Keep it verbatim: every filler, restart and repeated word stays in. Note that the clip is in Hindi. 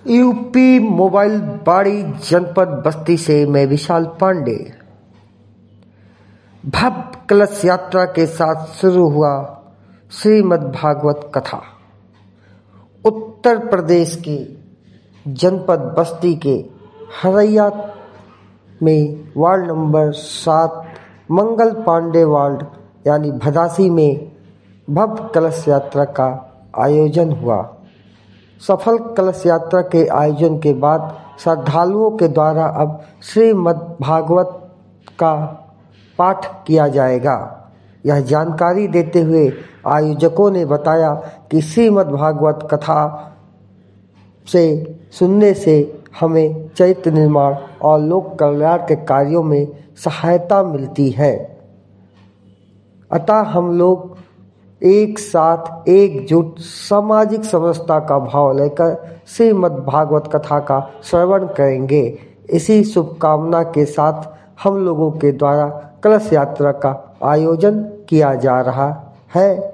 यूपी मोबाइल बाड़ी जनपद बस्ती से मैं विशाल पांडे। भव्य कलश यात्रा के साथ शुरू हुआ श्रीमद् भागवत कथा। उत्तर प्रदेश के जनपद बस्ती के हरैया में वार्ड नंबर सात मंगल पांडे वार्ड यानी भदासी में भव्य कलश यात्रा का आयोजन हुआ। सफल कलश यात्रा के आयोजन के बाद श्रद्धालुओं के द्वारा अब श्रीमद् भागवत का पाठ किया जाएगा। यह जानकारी देते हुए आयोजकों ने बताया कि श्रीमद् भागवत कथा से सुनने से हमें चरित्र निर्माण और लोक कल्याण के कार्यों में सहायता मिलती है। अतः हम लोग एक साथ एकजुट सामाजिक समरसता का भाव लेकर श्रीमद् भागवत कथा का श्रवण करेंगे। इसी शुभकामना के साथ हम लोगों के द्वारा कलश यात्रा का आयोजन किया जा रहा है।